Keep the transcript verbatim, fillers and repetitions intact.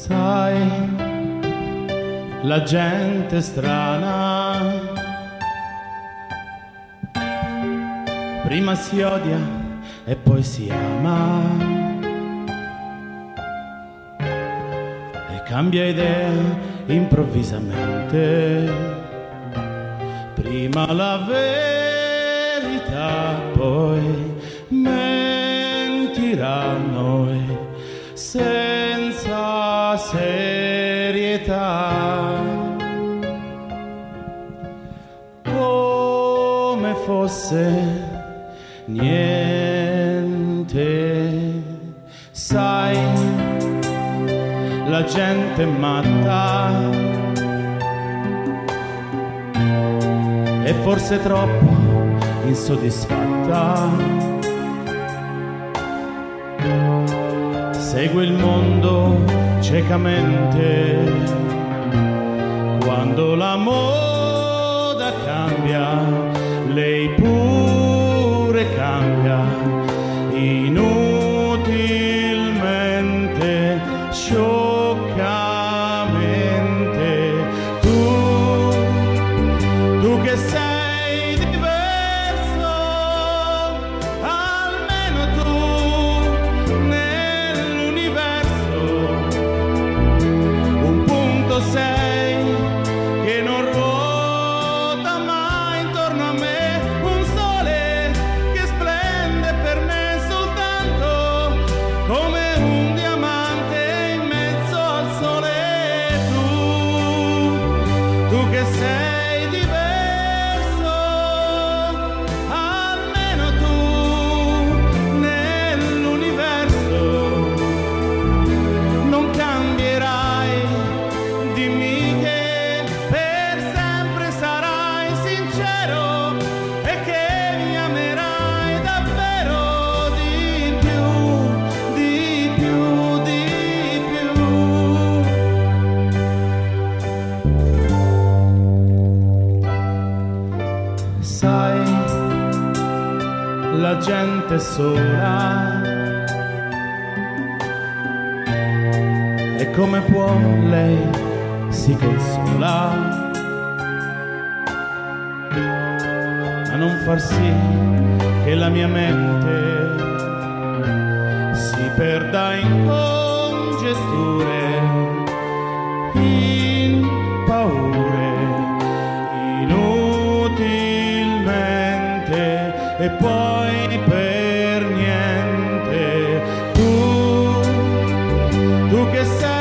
Sai, la gente strana prima si odia e poi si ama e cambia idea improvvisamente. Prima la verità, poi mentiranno e senza serietà, come fosse niente. Sai, la gente è matta e forse troppo insoddisfatta. Segue il mondo ciecamente. Quando la moda cambia, lei pure cambia inutilmente, scioccamente. Tu, tu che sei diverso, almeno tu nell'universo un punto sei che non ruota mai intorno a me, un sole che splende per me soltanto come un diamante in mezzo al sole. Tu, tu che sei diverso, almeno tu nell'universo non cambierai. Dimmi che per sempre sarai sincero e che mi amerai davvero di più, di più, di più. Sai, la gente è sola e come può lei si consola a non far sì che la mia mente si perda in congetture, in paure, inutilmente e poi per niente. Tu, tu che sei